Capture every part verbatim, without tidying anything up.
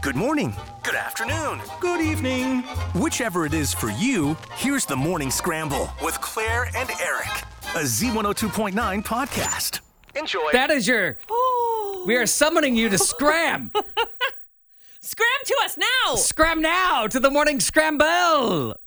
Good morning. Good afternoon. Good evening. Whichever it is for you, here's the Morning Scramble with Claire and Eric, a Z one oh two point nine podcast. Enjoy. That is your... Oh. We are summoning you to scram. Scram to us now. Scram now to the Morning Scramble.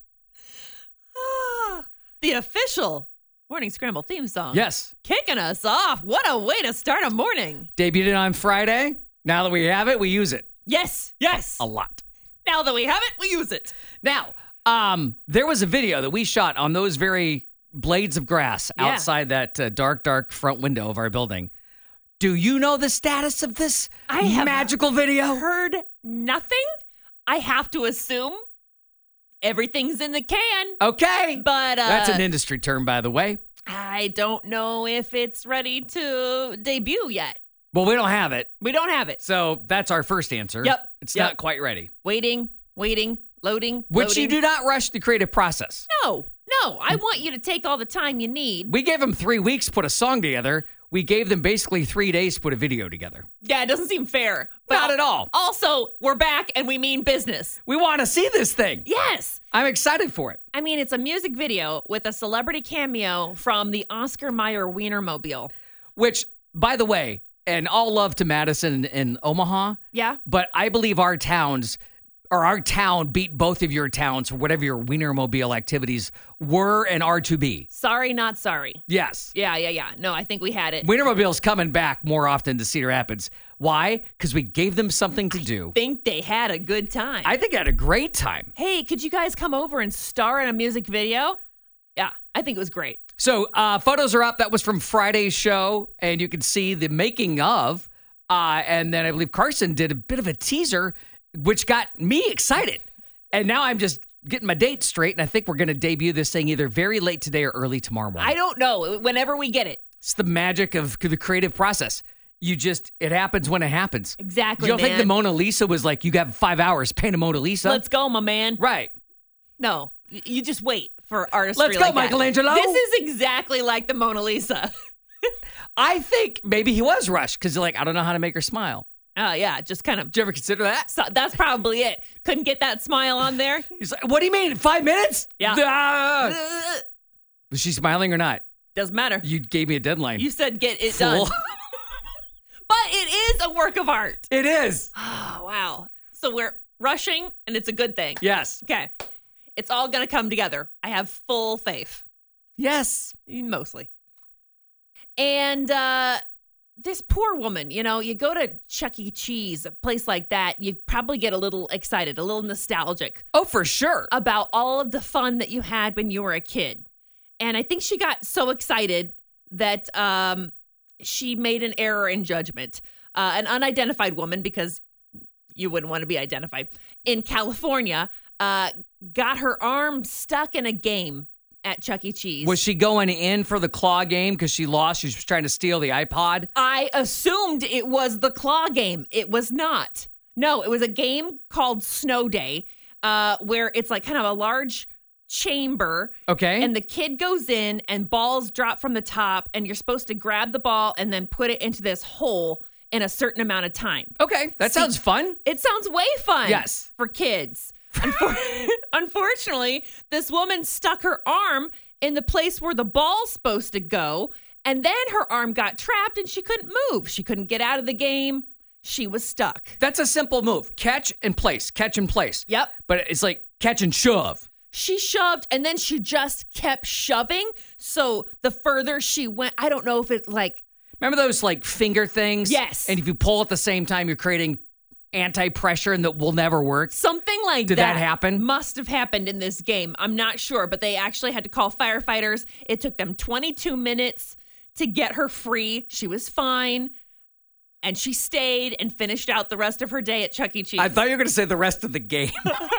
Ah, the official Morning Scramble theme song. Yes. Kicking us off. What a way to start a morning. Debuted it on Friday. Now that we have it, we use it. Yes, yes. A lot. Now that we have it, we use it. Now, um, there was a video that we shot on those very blades of grass Yeah. outside that uh, dark, dark front window of our building. Do you know the status of this I have magical video? Heard nothing. I have to assume everything's in the can. Okay. But uh, That's an industry term, by the way. I don't know if it's ready to debut yet. Well, we don't have it. We don't have it. So that's our first answer. Yep. It's Yep. not quite ready. Waiting, waiting, loading, Which loading. you do not rush the creative process. No, no. I want you to take all the time you need. We gave them three weeks to put a song together. We gave them basically three days to put a video together. Yeah, it doesn't seem fair. But Not at all. Also, we're back and we mean business. We want to see this thing. Yes. I'm excited for it. I mean, it's a music video with a celebrity cameo from the Oscar Mayer Wienermobile. Which, by the way, and all love to Madison and Omaha. Yeah. But I believe our towns, or our town beat both of your towns for whatever your Wienermobile activities were and are to be. Sorry, not sorry. Yes. Yeah, yeah, yeah. No, I think we had it. Wienermobile's coming back more often to Cedar Rapids. Why? Because we gave them something to do. Think they had a good time. I think I had a great time. Hey, could you guys come over and star in a music video? Yeah, I think it was great. So uh, photos are up. That was from Friday's show, and you can see the making of. Uh, and then I believe Carson did a bit of a teaser, which got me excited. And now I'm just getting my dates straight, and I think we're going to debut this thing either very late today or early tomorrow morning. I don't know. Whenever we get it. It's the magic of the creative process. You just, it happens when it happens. Exactly, You don't think man. the Mona Lisa was like, you got five hours, paint a Mona Lisa? Let's go, my man. Right. No, y- you just wait for artistry Let's go, like that. Michelangelo. This is exactly like the Mona Lisa. I think maybe he was rushed because like, I don't know how to make her smile. Oh, yeah, just kind of. Did you ever consider that? So that's probably it. Couldn't get that smile on there. He's like, what do you mean? Five minutes? Yeah. Ah! Ugh, Was she smiling or not? doesn't matter. You gave me a deadline. You said get it Fool. done. But it is a work of art. It is. Oh, wow. So we're rushing, and it's a good thing. Yes. Okay. It's all going to come together. I have full faith. Yes. Mostly. And uh, this poor woman, you know, you go to Chuck E. Cheese, a place like that, you probably get a little excited, a little nostalgic Oh, for sure. about all of the fun that you had when you were a kid. And I think she got so excited that um, she made an error in judgment. Uh, an unidentified woman, because you wouldn't want to be identified, in California, uh, got her arm stuck in a game at Chuck E. Cheese. Was she going in for the claw game because she lost? She was trying to steal the iPod? I assumed it was the claw game. It was not. No, it was a game called Snow Day, uh, where it's like kind of a large chamber. Okay. And the kid goes in and balls drop from the top, and you're supposed to grab the ball and then put it into this hole in a certain amount of time. Okay. That See- sounds fun. It sounds way fun. Yes. For kids. Unfor- Unfortunately, this woman stuck her arm in the place where the ball's supposed to go, and then her arm got trapped and she couldn't move. She couldn't get out of the game. She was stuck. That's a simple move. Catch and place. Catch and place. Yep. But it's like catch and shove. She shoved, and then she just kept shoving. So the further she went, I don't know if it's like, Remember those like finger things? Yes. And if you pull at the same time, you're creating anti-pressure and that will never work. something like Did that happen? Must have happened in this game. I'm not sure, but they actually had to call firefighters. It took them twenty-two minutes to get her free. She was fine. And she stayed and finished out the rest of her day at Chuck E. Cheese. I thought you were going to say the rest of the game.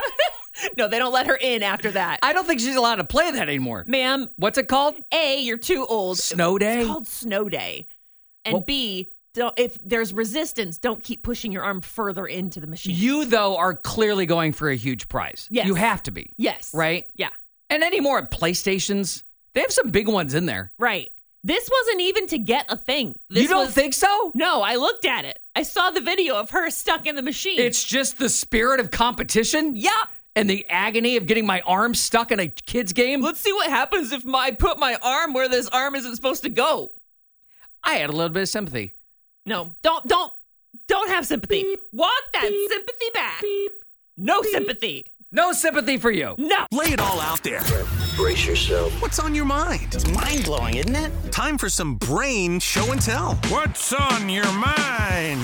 No, they don't let her in after that. I don't think she's allowed to play that anymore. Ma'am, What's it called? A, you're too old. Snow Day? It's called Snow Day. And Well- B, don't, if there's resistance, don't keep pushing your arm further into the machine. You, though, are clearly going for a huge prize. Yes. You have to be. Yes. Right? Yeah. And anymore at PlayStations, they have some big ones in there. Right. This wasn't even to get a thing. This You don't was, think so? No, I looked at it. I saw the video of her stuck in the machine. It's just the spirit of competition? Yep. And the agony of getting my arm stuck in a kid's game? Let's see what happens if my, I put my arm where this arm isn't supposed to go. I had a little bit of sympathy. No, don't, don't, don't have sympathy. Beep, Walk that beep, sympathy back. Beep, no beep. sympathy. No sympathy for you. No. Lay it all out there. Brace yourself. What's on your mind? It's mind-blowing, isn't it? Time for some brain show and tell. What's on your mind?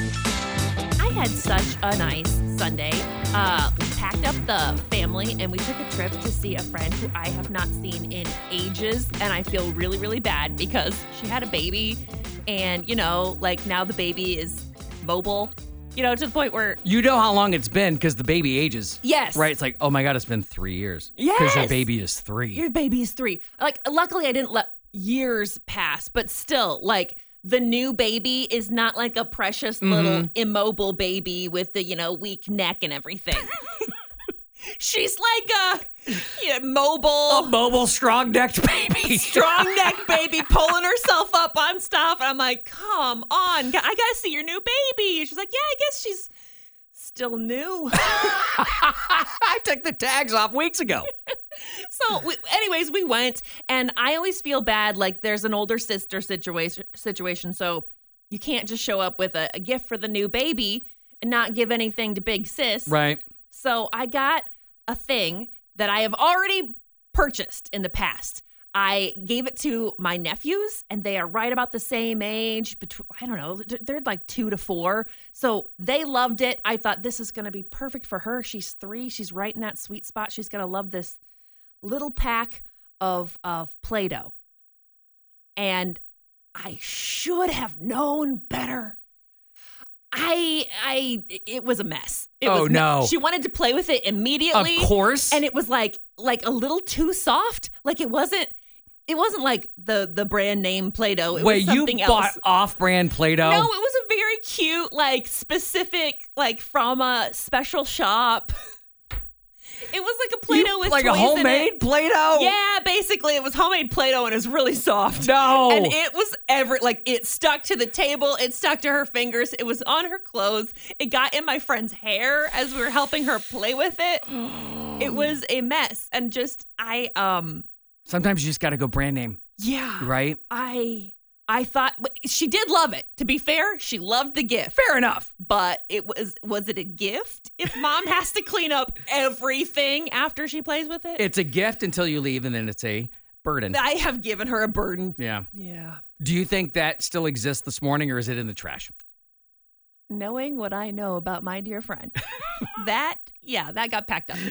I had such a nice Sunday. Uh, we packed up the family and we took a trip to see a friend who I have not seen in ages. And I feel really, really bad because she had a baby. And, you know, like now the baby is mobile. You know, to the point where... You know how long it's been because the baby ages. Yes. Right? It's like, oh my God, it's been three years. Yes. Because your baby is three. Your baby is three. Like, luckily I didn't let years pass, but still, like, the new baby is not like a precious mm-hmm. little immobile baby with the, you know, weak neck and everything. She's like a you know, mobile... A mobile, strong-necked baby. Strong-necked baby pulling herself up on stuff. And I'm like, come on. I got to see your new baby. She's like, yeah, I guess she's still new. I took the tags off weeks ago. So we, anyways, we went. And I always feel bad. Like there's an older sister situation. situation so you can't just show up with a, a gift for the new baby and not give anything to big sis. Right. So I got a thing that I have already purchased in the past. I gave it to my nephews, and they are right about the same age. Between, I don't know, they're like two to four. So they loved it. I thought this is going to be perfect for her. She's three. She's right in that sweet spot. She's going to love this little pack of, of Play-Doh. And I should have known better. I, I, it was a mess. It oh was no! Me- she wanted to play with it immediately. Of course. And it was like, like a little too soft. Like it wasn't, it wasn't like the the brand name Play-Doh. It Wait, was something you else. bought off-brand Play-Doh? No, it was a very cute, like specific, like from a special shop. It was like a Play-Doh you, with like toys a homemade in it. Play-Doh? Yeah, basically it was homemade Play-Doh and it was really soft. No. And it was every like it stuck to the table, it stuck to her fingers, it was on her clothes, it got in my friend's hair as we were helping her play with it. It was a mess. And just I um sometimes you just got to go brand name. Yeah. Right? I I thought she did love it. To be fair, she loved the gift. Fair enough. But it was was it a gift if mom has to clean up everything after she plays with it? It's a gift until you leave, and then it's a burden. I have given her a burden. Yeah. Yeah. Do you think that still exists this morning, or is it in the trash? Knowing what I know about my dear friend, that, yeah, that got packed up.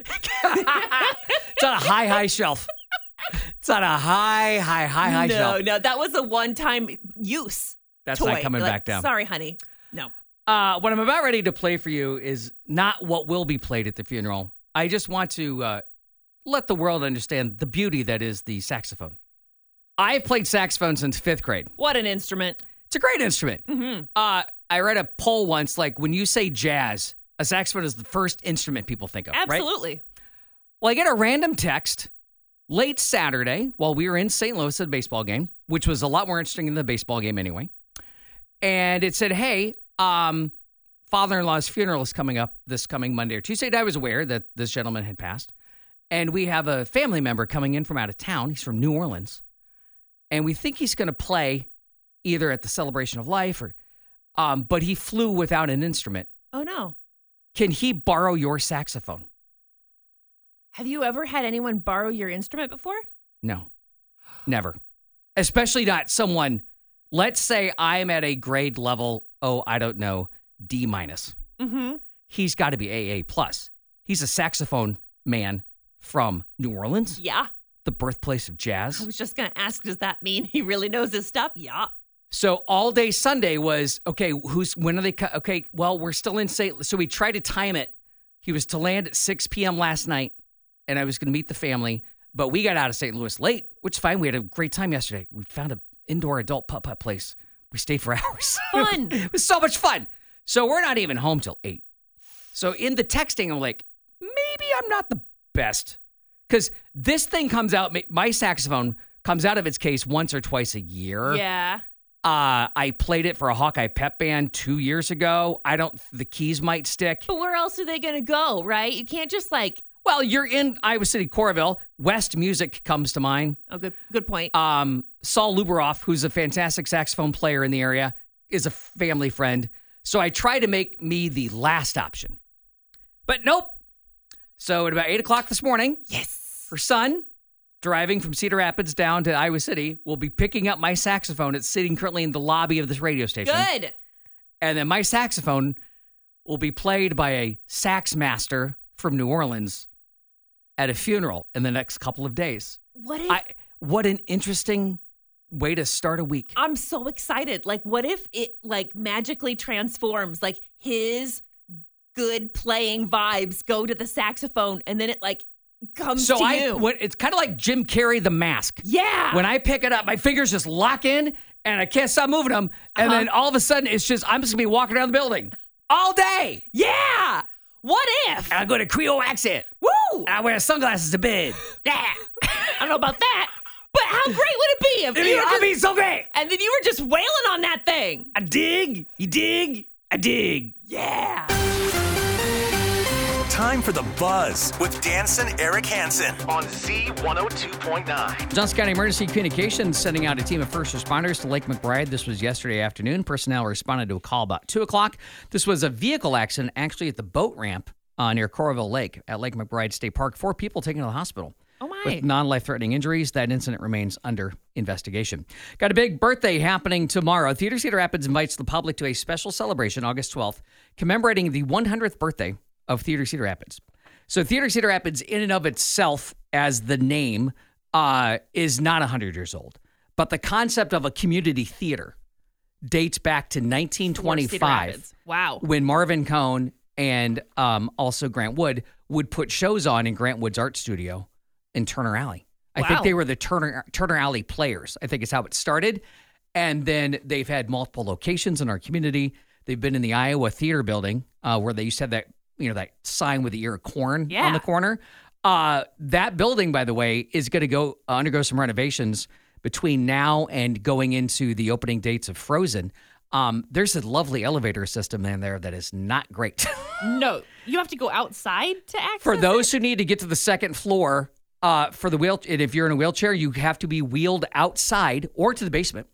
It's on a high, high shelf. It's on a high, high, high, high no, shelf. No, no, that was a one-time use That's toy. not coming like, back down. Sorry, honey. No. Uh, what I'm about ready to play for you is not what will be played at the funeral. I just want to uh, let the world understand the beauty that is the saxophone. I've played saxophone since fifth grade. What an instrument. It's a great instrument. Mm-hmm. Uh, I read a poll once, like when you say jazz, a saxophone is the first instrument people think of, Absolutely. Right? Well, I get a random text late Saturday while we were in Saint Louis at a baseball game, which was a lot more interesting than the baseball game anyway. And it said, hey, um, father-in-law's funeral is coming up this coming Monday or Tuesday. And I was aware that this gentleman had passed. And we have a family member coming in from out of town. He's from New Orleans. And we think he's going to play either at the Celebration of Life or, um, but he flew without an instrument. Oh, no. Can he borrow your saxophone? Have you ever had anyone borrow your instrument before? No, never. Especially not someone, let's say I'm at a grade level, oh, I don't know, D minus. Mm-hmm. He's got to be A A plus. He's a saxophone man from New Orleans. Yeah. The birthplace of jazz. I was just going to ask, does that mean he really knows his stuff? Yeah. So all day Sunday was, okay, who's, when are they, co- okay, well, we're still in Saint So we tried to time it. He was to land at six p.m. last night, and I was going to meet the family, but we got out of Saint Louis late, which is fine. We had a great time yesterday. We found an indoor adult putt-putt place. We stayed for hours. Fun. It was so much fun. So we're not even home till eight. So in the texting, I'm like, maybe I'm not the best. Because this thing comes out, my saxophone comes out of its case once or twice a year. Yeah. Uh, I played it for a Hawkeye pep band two years ago. I don't, the keys might stick. But where else are they going to go, right? You can't just like. Well, you're in Iowa City, Coralville. West Music comes to mind. Oh, good, good point. Um, Saul Luberoff, who's a fantastic saxophone player in the area, is a family friend. So I try to make me the last option. But nope. So at about eight o'clock this morning, yes, her son, driving from Cedar Rapids down to Iowa City, will be picking up my saxophone. It's sitting currently in the lobby of this radio station. Good. And then my saxophone will be played by a sax master from New Orleans at a funeral in the next couple of days. What if? I, what an interesting way to start a week. I'm so excited. Like, what if it like magically transforms? Like his good playing vibes go to the saxophone, and then it like comes so to I, you. when, it's kind of like Jim Carrey, The Mask. Yeah. When I pick it up, my fingers just lock in, and I can't stop moving them. And Uh-huh. then all of a sudden, it's just I'm just gonna be walking around the building all day. Yeah. What if? And I go to Creole accent. Woo! And I wear sunglasses to bed. Yeah. I don't know about that, but how great would it be if It'd you be, were I'd just, be so great. and then you were just wailing on that thing? I dig, you dig, I dig. Yeah. Time for the Buzz with Danson Eric Hansen on Z one oh two point nine. Johnson County Emergency Communications sending out a team of first responders to Lake McBride. This was yesterday afternoon. Personnel responded to a call about two o'clock. This was a vehicle accident actually at the boat ramp uh, near Coralville Lake at Lake McBride State Park. Four people taken to the hospital Oh my. with non-life-threatening injuries. That incident remains under investigation. Got a big birthday happening tomorrow. Theater Cedar Rapids invites the public to a special celebration August twelfth, commemorating the one hundredth birthday of Theater Cedar Rapids. So Theater Cedar Rapids in and of itself as the name uh, is not one hundred years old. But the concept of a community theater dates back to nineteen twenty-five. Wow. When Marvin Cohn and um, also Grant Wood would put shows on in Grant Wood's art studio in Turner Alley. I Wow. think they were the Turner Turner Alley Players. I think is how it started. And then they've had multiple locations in our community. They've been in the Iowa Theater Building uh, where they used to have that, you know, that sign with the ear of corn Yeah. on the corner. Uh, that building, by the way, is going to go uh, undergo some renovations between now and going into the opening dates of Frozen. Um, there's a lovely elevator system in there that is not great. No, you have to go outside to access For it? those who need to get to the second floor, uh, for the wheel, and if you're in a wheelchair, you have to be wheeled outside or to the basement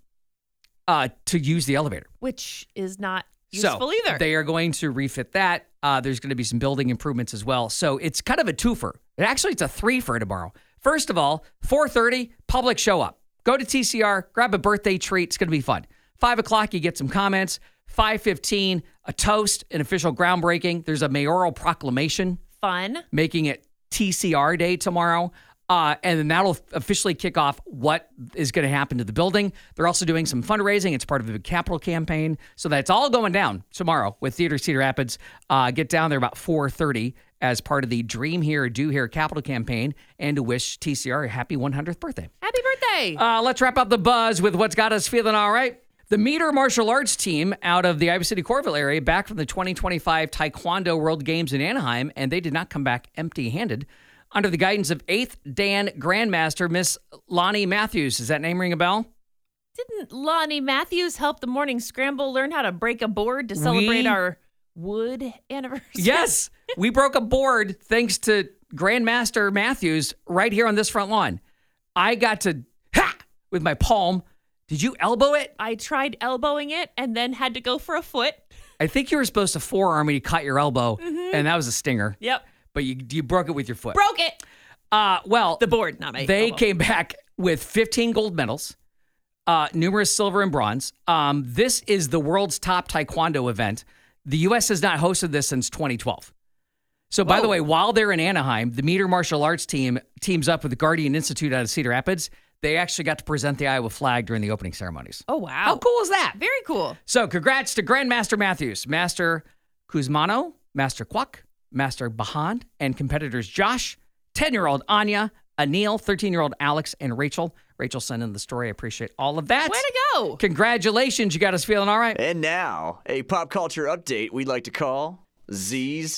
uh, to use the elevator. Which is not useful so either. They are going to refit that. Uh, there's going to be some building improvements as well. So it's kind of a twofer. Actually, it's a threefer tomorrow. First of all, four thirty, public show up. Go to T C R, grab a birthday treat. It's going to be fun. five o'clock, you get some comments. five fifteen, a toast, an official groundbreaking. There's a mayoral proclamation Fun. making it T C R Day tomorrow. Uh, and then that'll officially kick off what is going to happen to the building. They're also doing some fundraising. It's part of the big capital campaign. So that's all going down tomorrow with Theater Cedar Rapids. Uh, get down there about four thirty as part of the Dream Here, Do Here capital campaign and to wish T C R a happy one hundredth birthday. Happy birthday. Uh, let's wrap up the buzz with what's got us feeling all right. The Meter Martial Arts team out of the Iowa City Coralville area back from the twenty twenty-five Taekwondo World Games in Anaheim, and they did not come back empty-handed. Under the guidance of eighth Dan Grandmaster, Miss Lonnie Matthews. Does that name ring a bell? Didn't Lonnie Matthews help the Morning Scramble learn how to break a board to celebrate We- our wood anniversary? Yes, we broke a board thanks to Grandmaster Matthews right here on this front lawn. I got to ha with my palm. Did you elbow it? I tried elbowing it and then had to go for a foot. I think you were supposed to forearm me to cut your elbow, and that was a stinger. Yep. But you you broke it with your foot. Broke it. Uh, well, The board, not my they elbow. came back with fifteen gold medals, uh, numerous silver and bronze. Um, this is the world's top taekwondo event. The U S has not hosted this since twenty twelve. So, by the Whoa. way, while they're in Anaheim, the Meter Martial Arts team teams up with the Guardian Institute out of Cedar Rapids. They actually got to present the Iowa flag during the opening ceremonies. Oh, wow. How cool is that? Very cool. So, congrats to Grandmaster Matthews, Master Kuzmano, Master Kwok, Master Bahan, and competitors Josh, ten-year-old Anya, Anil, thirteen-year-old Alex, and Rachel. Rachel sent in the story. I appreciate all of that. Way to go. Congratulations. You got us feeling all right. And now, a pop culture update we'd like to call Z's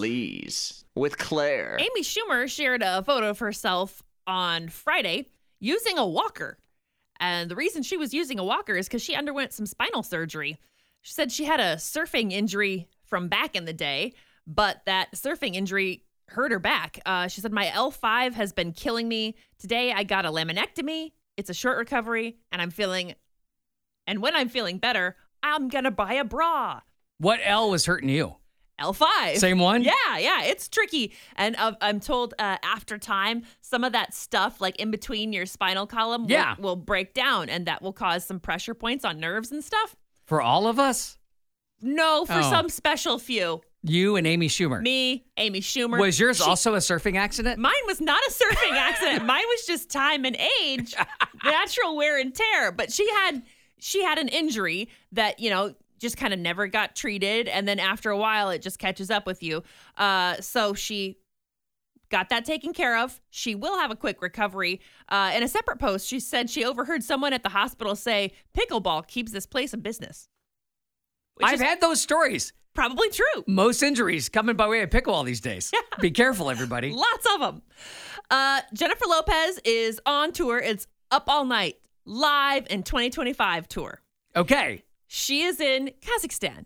Sleaze with Claire. Amy Schumer shared a photo of herself on Friday using a walker And the reason she was using a walker is because she underwent some spinal surgery. She said she had a surfing injury from back in the day, but that surfing injury hurt her back. Uh, she said, my L five has been killing me. Today I got a laminectomy. It's a short recovery, and I'm feeling, and when I'm feeling better, I'm going to buy a bra. What L was hurting you? L five. Same one? Yeah, yeah. It's tricky. And uh, I'm told uh, after time, some of that stuff, like in between your spinal column, will, Yeah. will break down, and that will cause some pressure points on nerves and stuff. For all of us? No, for Oh. some special few. You and Amy Schumer. Me, Amy Schumer. Was yours She- also a surfing accident? Mine was not a surfing accident. Mine was just time and age, natural wear and tear. But she had she had an injury that, you know, just kind of never got treated. And then after a while, it just catches up with you. Uh, so she got that taken care of. She will have a quick recovery. Uh, in a separate post, she said she overheard someone at the hospital say, pickleball keeps this place in business. Which I've is had those stories. probably true. Most injuries coming by way of pickleball these days. Be careful, everybody. Lots of them. Uh, Jennifer Lopez is on tour. It's Up All Night, live in twenty twenty-five tour. Okay. She is in Kazakhstan.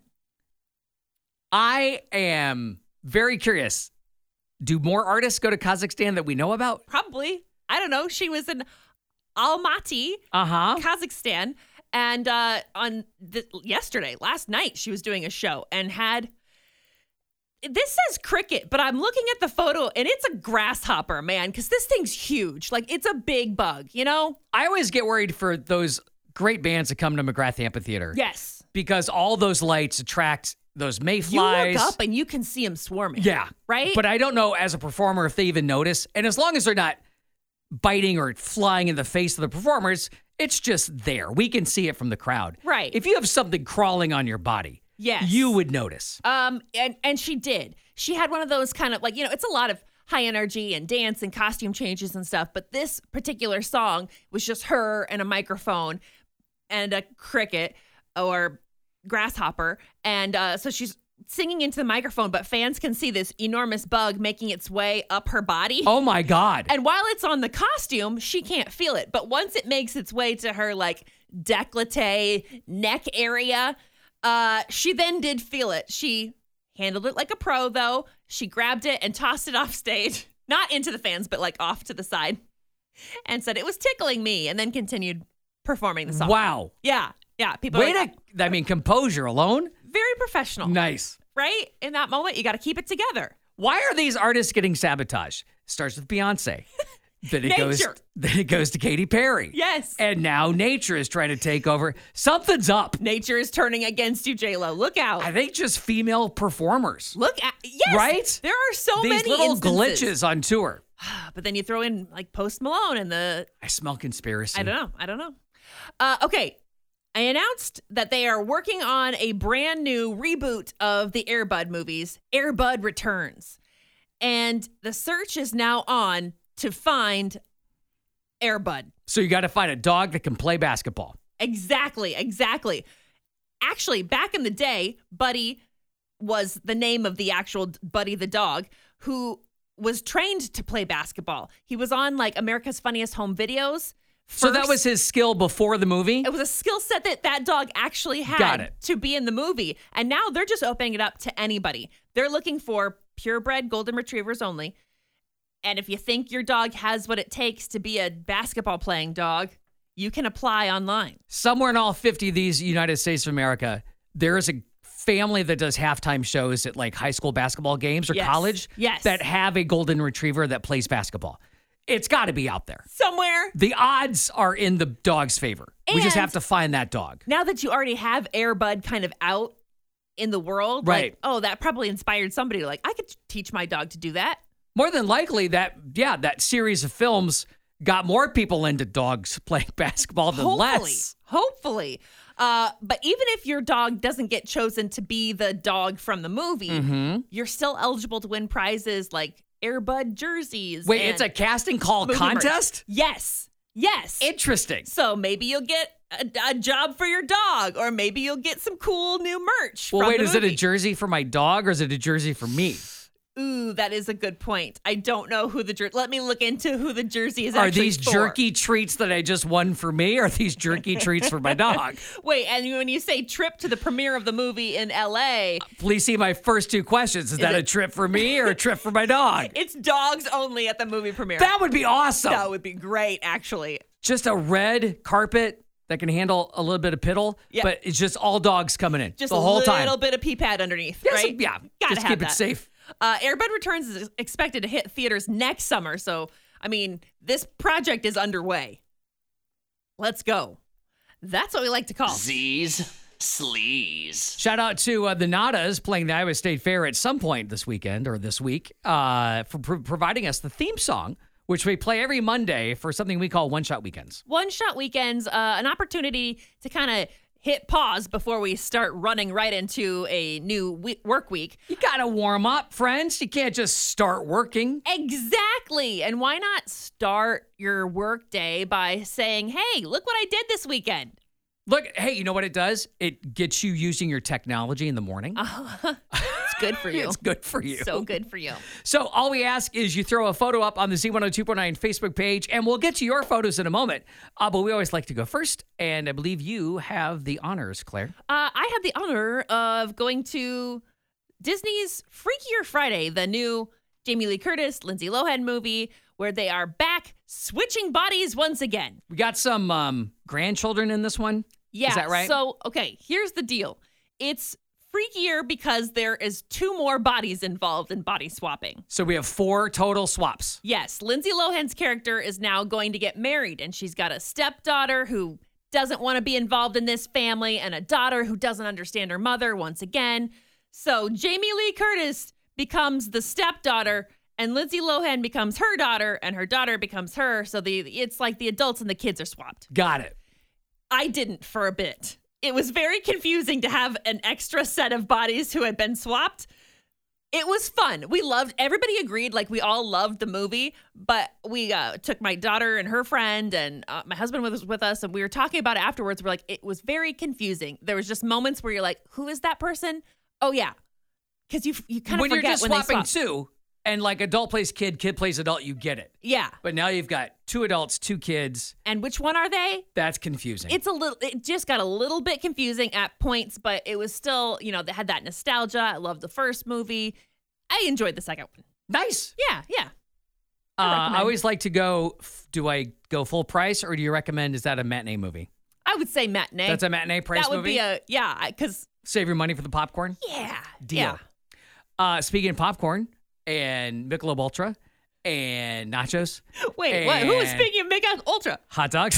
I am very curious. Do more artists go to Kazakhstan that we know about? Probably. I don't know. She was in Almaty, Uh-huh. Kazakhstan. And uh, on the, yesterday, last night, she was doing a show and had, this says cricket, but I'm looking at the photo and it's a grasshopper, man, because this thing's huge. Like, it's a big bug, you know? I always get worried for those great bands that come to McGrath Amphitheater. Yes. Because all those lights attract those You mayflies. look up and you can see them swarming. Yeah. Right? But I don't know as a performer if they even notice. And as long as they're not biting or flying in the face of the performers, it's just there. We can see it from the crowd. Right. If you have something crawling on your body, Yes. you would notice. Um, and, and she did. She had one of those kind of like, you know, it's a lot of high energy and dance and costume changes and stuff. But this particular song was just her and a microphone and a cricket or grasshopper. And uh, so she's singing into the microphone, but fans can see this enormous bug making its way up her body. Oh my God. And while it's on the costume, she can't feel it. But once it makes its way to her like décolleté neck area, uh, she then did feel it. She handled it like a pro, though. She grabbed it and tossed it off stage, not into the fans, but like off to the side, and said it was tickling me, and then continued performing the song. Wow. Yeah, yeah. People Way are like, to, I mean, composure alone. very professional, Nice. right? In that moment, you got to keep it together. Why are these artists getting sabotaged? Starts with Beyonce. Then it goes Nature. then it goes to Katy Perry. Yes. And now nature is trying to take over. Something's up. Nature is turning against you, J-Lo. Look out. I think just female performers. Look at, yes. Right? There are so These many little instances. glitches on tour. But then you throw in like Post Malone and the, I smell conspiracy. I don't know. I don't know. Uh, okay. I announced that they are working on a brand new reboot of the Air Bud movies, Air Bud Returns. And the search is now on to find Air Bud. So you got to find a dog that can play basketball. Exactly, exactly. Actually, back in the day, Buddy was the name of the actual Buddy the dog who was trained to play basketball. He was on like America's Funniest Home Videos. So that First- was his skill before the movie? It was a skill set that that dog actually had Got it. to be in the movie. And now they're just opening it up to anybody. They're looking for purebred golden retrievers only. And if you think your dog has what it takes to be a basketball playing dog, you can apply online. Somewhere in all fifty of these United States of America, there is a family that does halftime shows at like high school basketball games or Yes. college Yes. that have a golden retriever that plays basketball. It's got to be out there. Somewhere. The odds are in the dog's favor. we just And- have to find that dog. Now that you already have Air Bud kind of out in the world, Right. like, oh, that probably inspired somebody to like, I could teach my dog to do that. More than likely that, yeah, that series of films got more people into dogs playing basketball than Hopefully. less. Hopefully. Uh, but even if your dog doesn't get chosen to be the dog from the movie, Mm-hmm. you're still eligible to win prizes like Air Bud jerseys. Wait, and it's a casting call movie merch. contest? Yes. Yes. Interesting. so maybe you'll get a, a job for your dog, or maybe you'll get some cool new merch. Well, from wait, the is it a movie. jersey for my dog or is it a jersey for me? Ooh, that is a good point. I don't know who the jer- let me look into who the jersey is Are actually these for. jerky treats that I just won for me, or are these jerky treats for my dog? Wait, and when you say trip to the premiere of the movie in L A, Please see my first two questions. Is, Is that it- a trip for me or a trip for my dog? it's dogs only at the movie premiere. That would be awesome. That would be great, actually. Just a red carpet that can handle a little bit of piddle, Yeah. but it's just all dogs coming in Just the a whole little time. bit of pee pad underneath, Yes, right? yeah, Gotta just have keep that. it safe. Uh, Air Bud Returns is expected to hit theaters next summer. So, I mean, this project is underway. Let's go. That's what we like to call. Z's Sleaze. Shout out to uh, the Nadas playing the Iowa State Fair at some point this weekend or this week uh, for pro- providing us the theme song, which we play every Monday for something we call One Shot Weekends. One Shot Weekends, uh, an opportunity to kind of hit pause before we start running right into a new we- work week. You got to warm up, friends. You can't just start working. Exactly. And why not start your work day by saying, hey, look what I did this weekend? Look, hey, you know what it does? It gets you using your technology in the morning. It's good for you. It's good for you. So good for you. So all we ask is you throw a photo up on the Z one oh two point nine Facebook page, and we'll get to your photos in a moment. Uh, but we always like to go first, and I believe you have the honors, Claire. Uh, I had the honor of going to Disney's Freakier Friday, the new Jamie Lee Curtis, Lindsay Lohan movie, where they are back switching bodies once again. We got some um, grandchildren in this one. Yeah. Is that right? So, okay, here's the deal. It's freakier because there is two more bodies involved in body swapping. So we have four total swaps. Yes, Lindsay Lohan's character is now going to get married, and she's got a stepdaughter who doesn't want to be involved in this family and a daughter who doesn't understand her mother once again. So Jamie Lee Curtis becomes the stepdaughter, and Lindsay Lohan becomes her daughter, and her daughter becomes her. So the it's like the adults and the kids are swapped. Got it. I didn't for a bit. It was very confusing to have an extra set of bodies who had been swapped. It was fun. We loved, everybody agreed, like we all loved the movie, but we uh, took my daughter and her friend, and uh, my husband was with us, and we were talking about it afterwards. We're like, it was very confusing. There was just moments where you're like, who is that person? Oh, yeah. Because you you kind of When you're forget just when they swapping swap. two, and like adult plays kid, kid plays adult, you get it. Yeah. But now you've got two adults, two kids. And which one are they? That's confusing. It's a little, it just got a little bit confusing at points, but it was still, you know, they had that nostalgia. I loved the first movie. I enjoyed the second one. nice. Yeah, yeah. Uh, I recommend. always like to go, f- do I go full price or do you recommend, is that a matinee movie? I would say matinee. That's a matinee price That would movie? be a, yeah, because, Save your money for the popcorn? yeah. Deal. Yeah. Uh, speaking of popcorn and Michelob Ultra and nachos, Wait, what? Who was And- speaking of Big Ultra? hot dogs.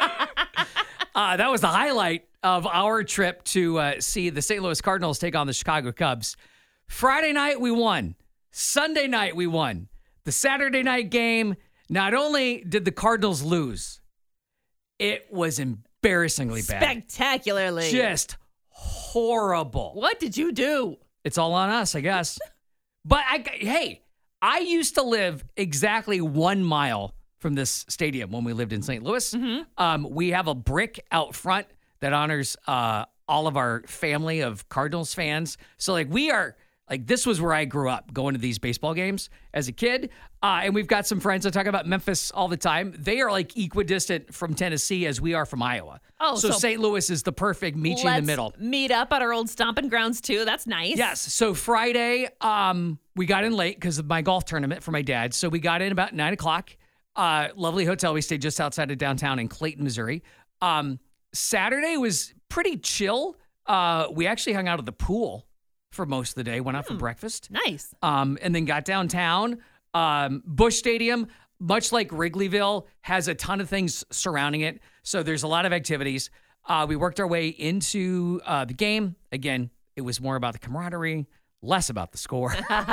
uh, that was the highlight of our trip to uh, see the Saint Louis Cardinals take on the Chicago Cubs. Friday night, we won. Sunday night, we won. The Saturday night game, not only did the Cardinals lose, it was embarrassingly bad. Spectacularly. Just horrible. What did you do? It's all on us, I guess. But I, hey, I used to live exactly one mile from this stadium when we lived in Saint Louis. Um, we have a brick out front that honors uh, all of our family of Cardinals fans. So, like, we are, like, this was where I grew up going to these baseball games as a kid. Uh, and we've got some friends that talk about Memphis all the time. They are, like, equidistant from Tennessee as we are from Iowa. Oh, so, so Saint Louis is the perfect meet you in Let's the middle. meet up at our old stomping grounds, too. That's nice. Yes. So Friday, um, we got in late because of my golf tournament for my dad. So we got in about nine o'clock. Uh, lovely hotel. We stayed just outside of downtown in Clayton, Missouri. Um, Saturday was pretty chill. Uh, we actually hung out at the pool for most of the day. Went out for breakfast. Nice. Um, and then got downtown. Um, Busch Stadium, much like Wrigleyville, has a ton of things surrounding it. So there's a lot of activities. Uh, we worked our way into uh, the game. Again, it was more about the camaraderie, less about the score.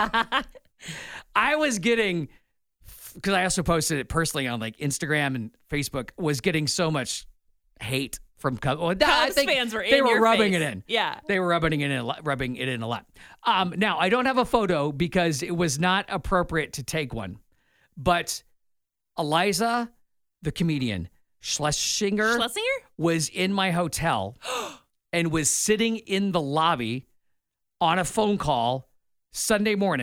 I was getting, because I also posted it personally on like Instagram and Facebook, was getting so much hate from Cubs. Well, I Cubs think fans were they in were your rubbing face. it in. Yeah. They were rubbing it in, a lot, rubbing it in a lot. Um, now I don't have a photo because it was not appropriate to take one, but Eliza, the comedian Schlesinger, Schlesinger? was in my hotel and was sitting in the lobby on a phone call Sunday morning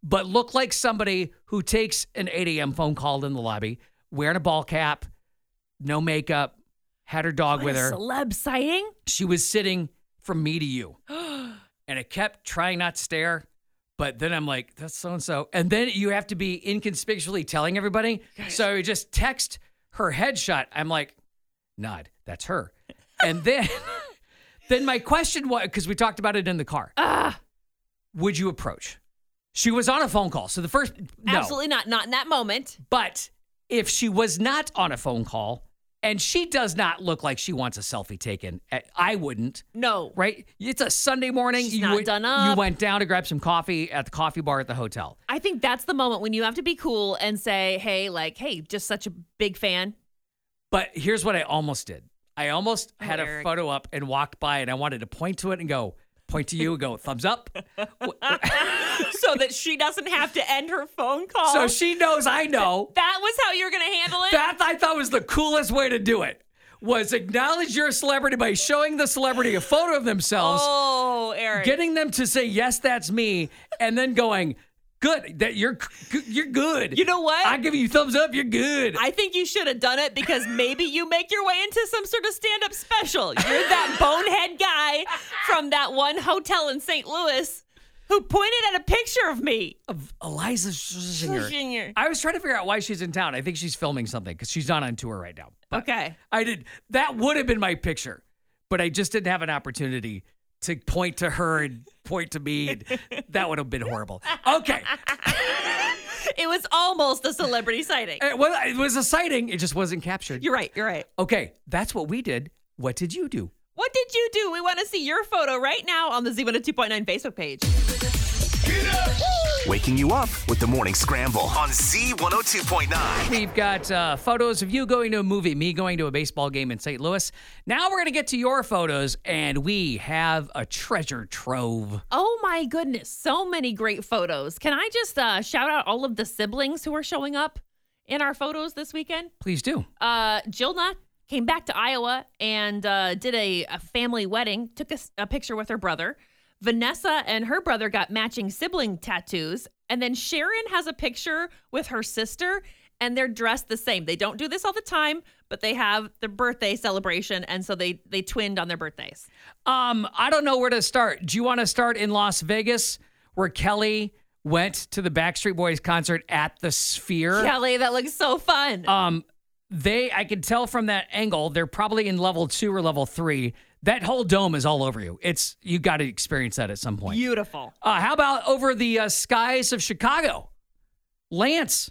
but looked like somebody who takes an eight a.m. phone call in the lobby, wearing a ball cap, no makeup, had her dog What with a her. celeb sighting? She was sitting from me to you. And I kept trying not to stare, but then I'm like, that's so-and-so. And then you have to be inconspicuously telling everybody. So I just text her headshot. I'm like, nod, that's her. And then, then my question was, because we talked about it in the car. Ah, Would you approach? She was on a phone call. So the first, no. absolutely not. Not in that moment. But if she was not on a phone call, and she does not look like she wants a selfie taken, I wouldn't. No. Right? It's a Sunday morning. She's you not went, done up. You went down to grab some coffee at the coffee bar at the hotel. I think that's the moment when you have to be cool and say, hey, like, hey, just such a big fan. But here's what I almost did. I almost Oh, had a Eric. photo up and walked by, and I wanted to point to it and go, point to you and go, thumbs up. So that she doesn't have to end her phone call. So she knows I know. That was how you're going to handle it? That I thought was the coolest way to do it, was acknowledge your celebrity by showing the celebrity a photo of themselves, Oh, Eric. getting them to say, yes, that's me, and then going, good, that you're you're good. You know what? I give you thumbs up, you're good. I think you should have done it because maybe you make your way into some sort of stand-up special. You're that bonehead guy from that one hotel in Saint Louis who pointed at a picture of me. Of Eliza Schlesinger. Schlesinger. I was trying to figure out why she's in town. I think she's filming something because she's not on tour right now. But Okay. I did. That would have been my picture, but I just didn't have an opportunity to point to her and point to me. And that would have been horrible. Okay. It was almost a celebrity sighting. It was, it was a sighting. It just wasn't captured. You're right. You're right. Okay. That's what we did. What did you do? What did you do? We want to see your photo right now on the Z one oh two point nine Facebook page. Waking you up with the Morning Scramble on Z one oh two point nine. We've got uh, photos of you going to a movie, me going to a baseball game in Saint Louis. Now we're going to get to your photos, and we have a treasure trove. Oh my goodness, so many great photos. Can I just uh, shout out all of the siblings who are showing up in our photos this weekend? Please do. Uh, Jilna came back to Iowa and uh, did a, a family wedding, took a, a picture with her brother. Vanessa and her brother got matching sibling tattoos. And then Sharon has a picture with her sister, and they're dressed the same. They don't do this all the time, but they have their birthday celebration, and so they they twinned on their birthdays. Um, I don't know where to start. Do you want to start in Las Vegas, where Kelly went to the Backstreet Boys concert at the Sphere? Kelly, that looks so fun. Um, they, I can tell from that angle, they're probably in level two or level three. That whole dome is all over you. It's you got to experience that at some point. Beautiful. Uh, how about over the uh, skies of Chicago? Lance.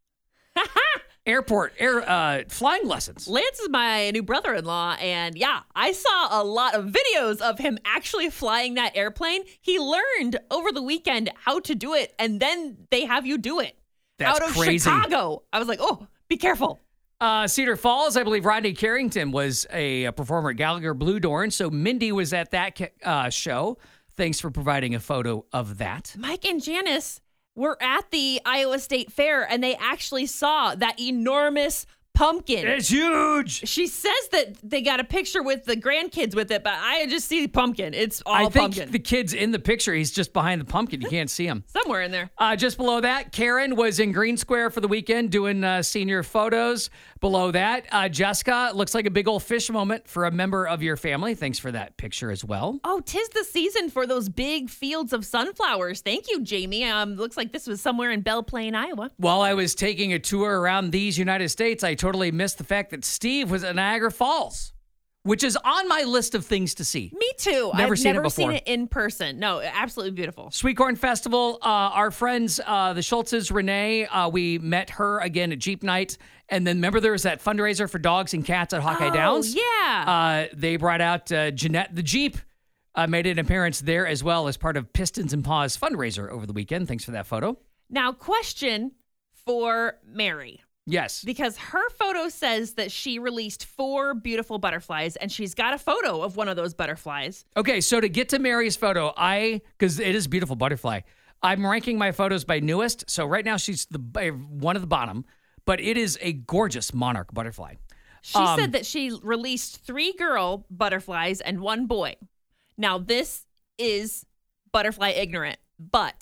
Airport, air uh, flying lessons. Lance is my new brother-in-law, and yeah, I saw a lot of videos of him actually flying that airplane. He learned over the weekend how to do it, and then they have you do it That's out of crazy. Chicago. I was like, oh, be careful. Uh, Cedar Falls, I believe Rodney Carrington was a, a performer at Gallagher Blue Dorn, so Mindy was at that ca- uh, show. Thanks for providing a photo of that. Mike and Janice were at the Iowa State Fair, and they actually saw that enormous pumpkin. It's huge. She says that they got a picture with the grandkids with it, but I just see pumpkin. It's all I think pumpkin. the kid's in the picture. He's just behind the pumpkin. You can't see him. Somewhere in there. Uh, just below that, Karen was in Green Square for the weekend doing uh, senior photos. Below that, uh, Jessica, looks like a big old fish moment for a member of your family. Thanks for that picture as well. Oh, 'tis the season for those big fields of sunflowers. Thank you, Jamie. Um, looks like this was somewhere in Belle Plaine, Iowa. While I was taking a tour around these United States, I totally missed the fact that Steve was at Niagara Falls, which is on my list of things to see. Me too. Never I've seen it never before. seen it in person. No, absolutely beautiful. Sweet Corn Festival, uh, our friends, uh, the Schultzes, Renee, uh, we met her again at Jeep Night. And then remember there was that fundraiser for dogs and cats at Hawkeye Oh, Downs? yeah. Uh, they brought out uh, Jeanette the Jeep, uh, made an appearance there as well as part of Pistons and Paws fundraiser over the weekend. Thanks for that photo. Now, question for Mary. Yes. Because her photo says that she released four beautiful butterflies, and she's got a photo of one of those butterflies. Okay, so to get to Mary's photo, I, because it is a beautiful butterfly, I'm ranking my photos by newest. So right now she's the by one of the bottom, but it is a gorgeous monarch butterfly. She Um, said that she released three girl butterflies and one boy. Now, this is butterfly ignorant, but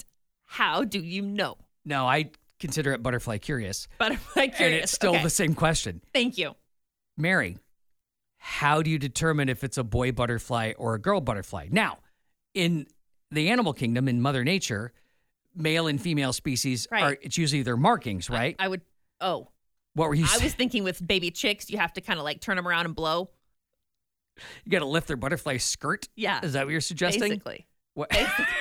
How do you know? No, I consider it butterfly curious. Butterfly curious. And it's still okay. the same question. Thank you. Mary, how do you determine if it's a boy butterfly or a girl butterfly? Now, in the animal kingdom, in Mother Nature, male and female species Right. are, it's usually their markings, right? I would, oh. What were you I saying? was thinking with baby chicks, you have to kind of like turn them around and blow. You got to lift their butterfly skirt? Yeah. Is that what you're suggesting? Basically. What?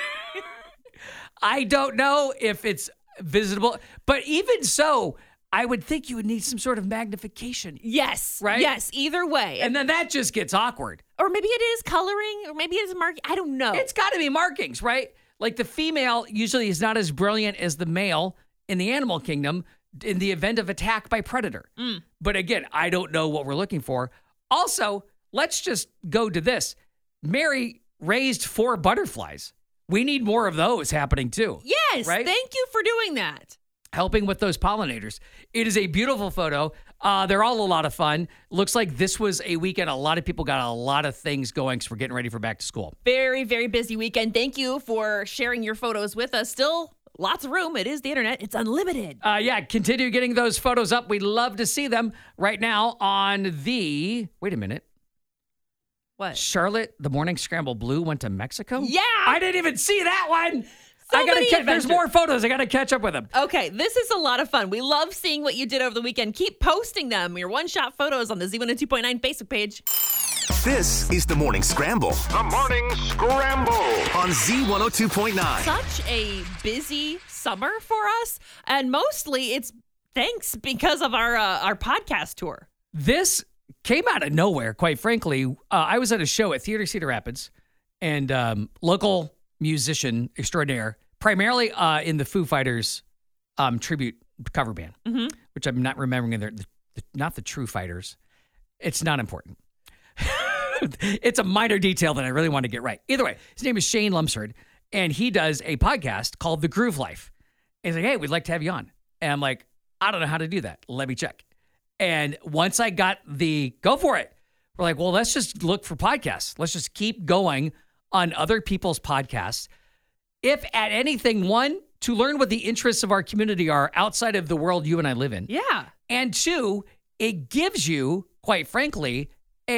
I don't know if it's visible, but even so, I would think you would need some sort of magnification. Yes. Right? Yes. Either way. And then that just gets awkward. or maybe it is coloring, or maybe it is marking. I don't know. It's got to be markings, right? Like the female usually is not as brilliant as the male in the animal kingdom in the event of attack by predator. Mm. But again, I don't know what we're looking for. Also, let's just go to this. Mary raised four butterflies. We need more of those happening too. Yes. Right? Thank you for doing that. Helping with those pollinators. It is a beautiful photo. Uh, they're all a lot of fun. Looks like this was a weekend. A lot of people got a lot of things going because we're getting ready for back to school. Very, very busy weekend. Thank you for sharing your photos with us. Still lots of room. It is the internet. It's unlimited. Uh, yeah, continue getting those photos up. We'd love to see them right now on the, wait a minute. What? Charlotte, the Morning Scramble Blue went to Mexico? Yeah. I didn't even see that one. So I gotta many catch, there's adventures. more photos. I got to catch up with them. Okay, this is a lot of fun. We love seeing what you did over the weekend. Keep posting them, your one-shot photos on the Z one oh two point nine Facebook page. This is the Morning Scramble The Morning Scramble. on Z one oh two point nine. Such a busy summer for us, and mostly it's thanks because of our uh, our podcast tour. This came out of nowhere, quite frankly. Uh, I was at a show at Theater Cedar Rapids, and um, local musician extraordinaire, primarily uh, in the Foo Fighters um, tribute cover band, Mm-hmm. which I'm not remembering. They're the, the, not the True Fighters. It's not important. It's a minor detail that I really want to get right. Either way, his name is Shane Lumsford, and he does a podcast called The Groove Life. And he's like, hey, we'd like to have you on. And I'm like, I don't know how to do that. Let me check. And once I got the go for it, we're like, well, let's just look for podcasts. Let's just keep going on other people's podcasts. If at anything, one, to learn what the interests of our community are outside of the world you and I live in. Yeah. And two, it gives you, quite frankly,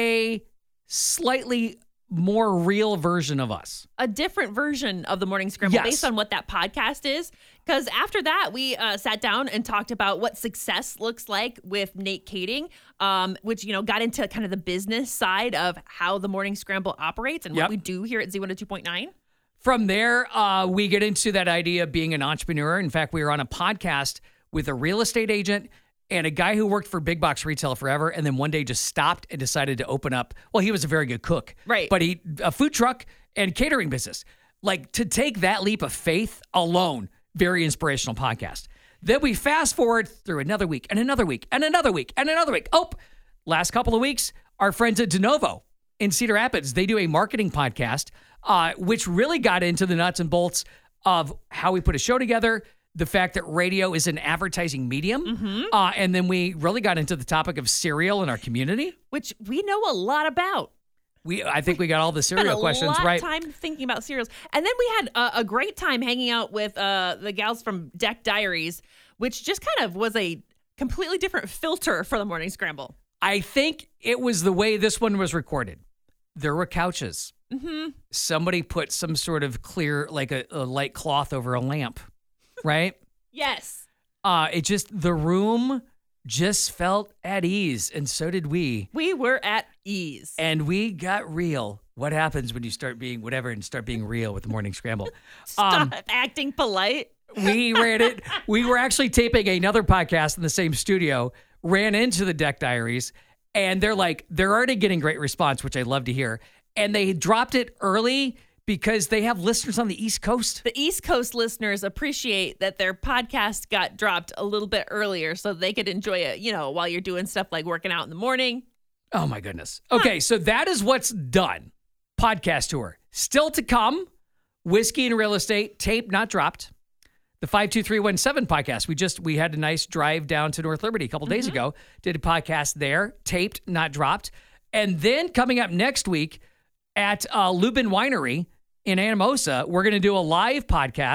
a slightly more real version of us. A different version of the Morning Scramble Yes. based on what that podcast is. Because after that, we uh, sat down and talked about what success looks like with Nate Kading, um, which, you know, got into kind of the business side of how the Morning Scramble operates and Yep. what we do here at Z one oh two point nine. From there, uh, we get into that idea of being an entrepreneur. In fact, we were on a podcast with a real estate agent and a guy who worked for big box retail forever, and then one day just stopped and decided to open up. Well, he was a very good cook, Right. But he a food truck and catering business. Like to take that leap of faith alone, very inspirational podcast. Then we fast forward through another week and another week and another week and another week. Oh, last couple of weeks, our friends at DeNovo in Cedar Rapids, they do a marketing podcast, uh, which really got into the nuts and bolts of how we put a show together, the fact that radio is an advertising medium. Mm-hmm. Uh, and then we really got into the topic of cereal in our community. Which we know a lot about. We, I think we got all the Spent cereal a questions lot right. of time thinking about cereals. And then we had a, a great time hanging out with uh, the gals from Deck Diaries, which just kind of was a completely different filter for the Morning Scramble. I think it was the way this one was recorded. There were couches. Mm-hmm. Somebody put some sort of clear, like a, a light cloth over a lamp, right? Yes. Uh, it just, the room just felt at ease, and so did we. We were at ease. And we got real. What happens when you start being whatever and start being real with the Morning Scramble? Stop Um, acting polite. we ran it. We were actually taping another podcast in the same studio, ran into the Deck Diaries, and they're like, they're already getting great response, which I love to hear. And they dropped it early because they have listeners on the East Coast. The East Coast listeners appreciate that their podcast got dropped a little bit earlier so they could enjoy it, you know, while you're doing stuff like working out in the morning. Oh my goodness. Okay, so that is what's done. Podcast tour. Still to come. Whiskey and Real Estate, tape not dropped. The five two three one seven podcast. We just, we had a nice drive down to North Liberty a couple days ago. Did a podcast there, taped, not dropped. And then coming up next week at uh, Lubin Winery in Anamosa, we're going to do a live podcast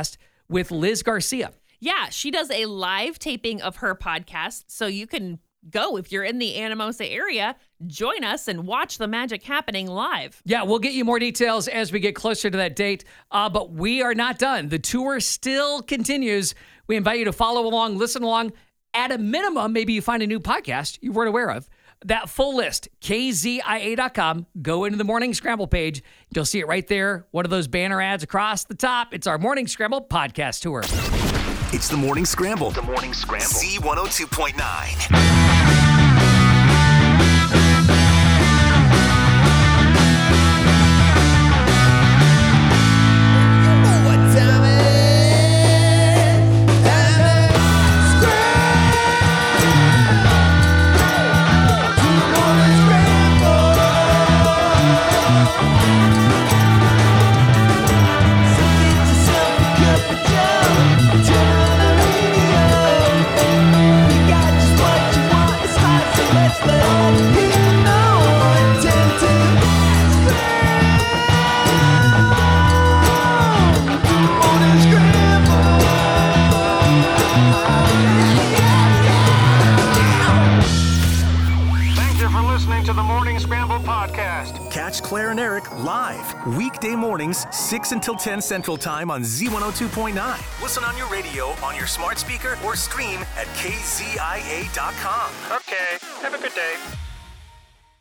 with Liz Garcia. Yeah, she does a live taping of her podcast, so you can go if you're in the Anamosa area, join us and watch the magic happening live. Yeah, we'll get you more details as we get closer to that date, uh, but we are not done. The tour still continues. We invite you to follow along, listen along. At a minimum, maybe you find a new podcast you weren't aware of. That full list, K Z I A dot com. Go into the Morning Scramble page. You'll see it right there. One of those banner ads across the top. It's our Morning Scramble podcast tour. It's the Morning Scramble. The Morning Scramble. Z one oh two point nine. To the Morning Scramble podcast. Catch Claire and Eric live weekday mornings, six until ten Central Time on Z one oh two point nine. Listen on your radio, on your smart speaker, or stream at K Z I A dot com. Okay, have a good day.